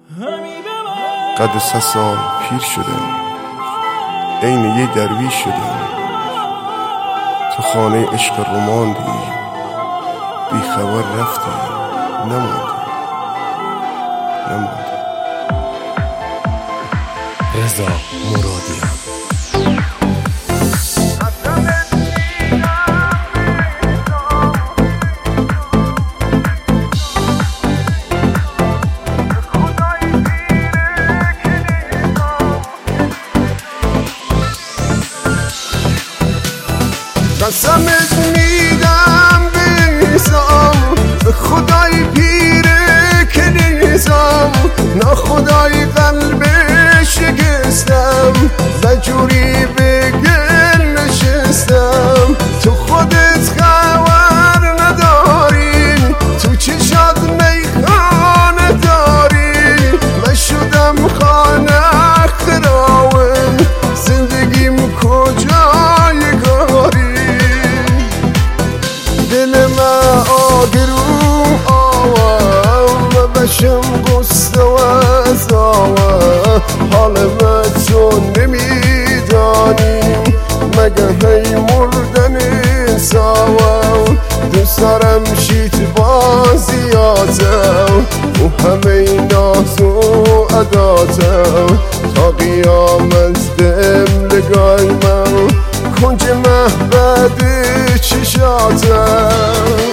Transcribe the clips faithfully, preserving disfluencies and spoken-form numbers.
قد سه سال پیر شدم، عین یه درویش شدم. تو خانه عشق رو ماندی، بی خبر رفتی، نماندی نماندی. رضا مرادیان. قسمت میدم بیزام، خدای پیره که نیزم، نه خدای قلب شکستم، زجوری به گل نشستم. تو خودت خبر نداری، تو چشات میخانه داری. من شدم خانه خراون، زندگیم کجای گاری. دل من آگرو آوام و بشم قصد و ازاوه. حال من تو نمیدانیم، مگه هی مردن ساوه. دوست دارم شیت بازیاتم و همه ناز و عداتم. تا قیامت دم لگای من کنج مهبد چشاتم.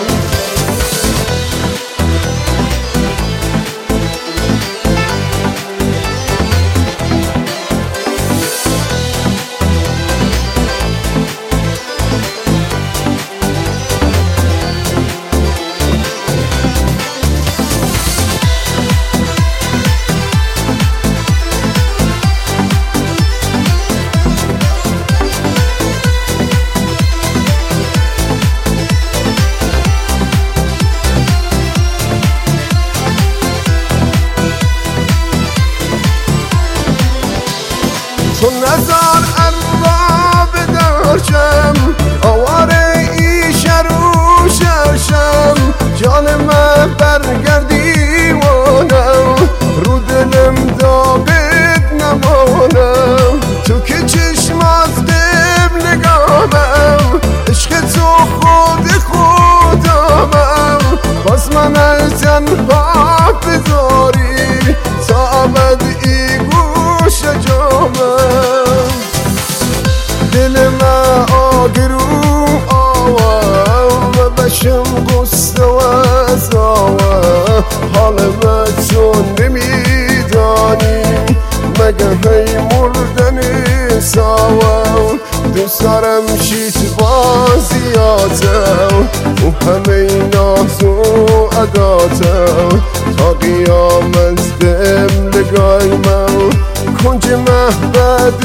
تو نزار ارباب درشم، آواره ایشه رو شرشم. جان من برگردی وانم، رو دلم داغت نمانم. تو که چشمات قبل نگامم، عشق تو خود خودمم. باز من از تنها بذاری، تا ابد ای گوش جامم. دل من آگرو آوام و بشم قصد و ازاوه. حال من تو نمیدانی، مگه هی مردن ساوه. دوست دارم شیت بازیاتم و همه ناز و عداتم. تا قیامت دم لگای من کنج مهبد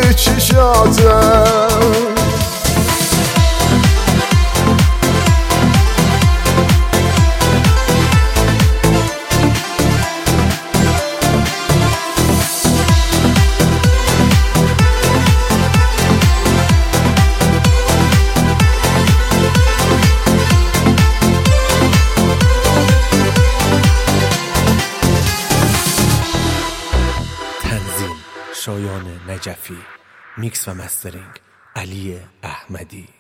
چشاتم. شایان نجفی. میکس و مسترینگ علی احمدی.